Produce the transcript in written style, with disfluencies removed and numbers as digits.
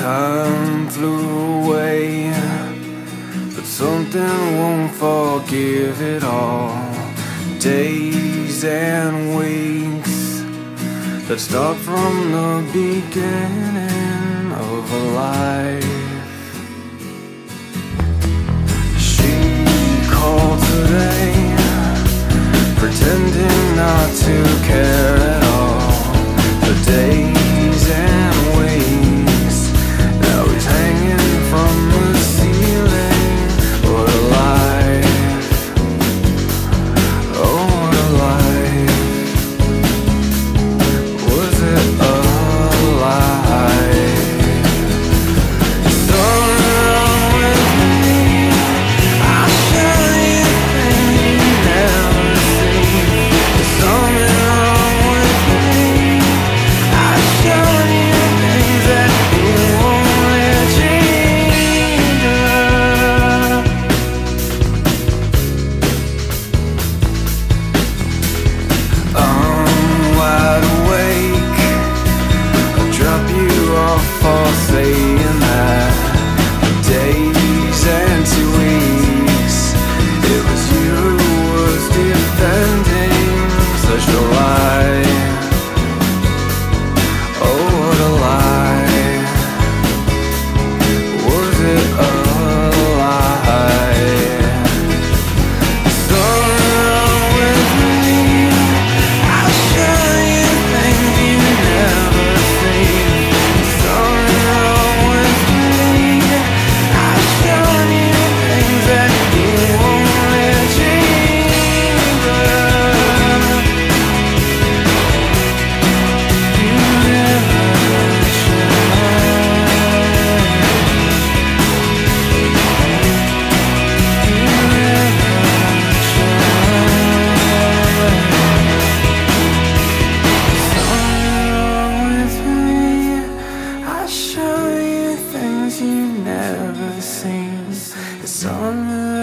Time flew away, but something won't forgive it all. Days and weeks that start from the beginning of a life. She called today, pretending not to care at all. The days and weeks, now he's hanging from the ceiling. What a life, oh what a life. Was it a life? Something wrong with me, I'll show you things you never seen. Something wrong with me, I'll show you things that you won't let change up. I'm wide awake, I'll drop you off for saying that. Days and 2 weeks, it was you who was defending such a lie. Oh what a lie. Was it a lie? Something wrong with me, I'll show you things you never seen. Something wrong with me, I'll show you things that you won't let change up. You never I'll show you things you've never seen. It's on the